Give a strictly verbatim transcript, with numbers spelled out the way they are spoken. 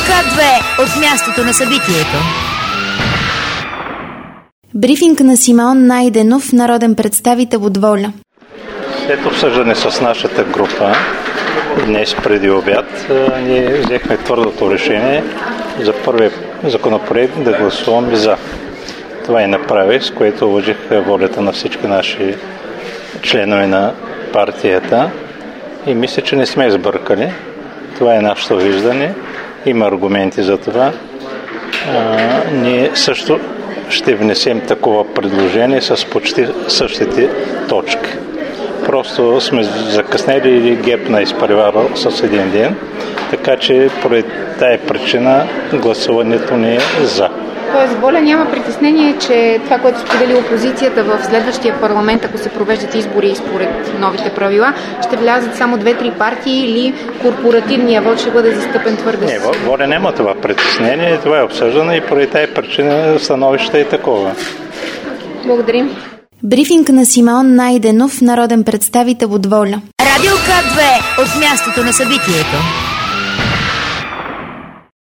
К две от мястото на събитието. Брифинг на Симеон Найденов, народен представител от ВОЛЯ. След обсъждане с нашата група днес преди обяд, ние взехме твърдото решение за първия законопроект да гласуваме за. Това и направих, с което уважих волята на всички наши членове на партията и мисля, че не сме сбъркали. Това е нашето виждане. Има аргументи за това. А, ние също ще внесем такова предложение с почти същите точки. Просто сме закъснели или ГЕРБ на изпреварил с един ден, така че поради тая причина гласуването ни е за. Тоест, ВОЛЯ няма притеснение, че това, което сподели опозицията в следващия парламент, ако се провеждат избори според новите правила, ще влязат само две-три партии или корпоративния вот ще бъде застъпен твърде? Не, ВОЛЯ няма това притеснение, това е обсъждано и поради тая причина становището е такова. Благодарим. Брифинг на Симеон Найденов, народен представител от ВОЛЯ. Радио К две от мястото на събитието.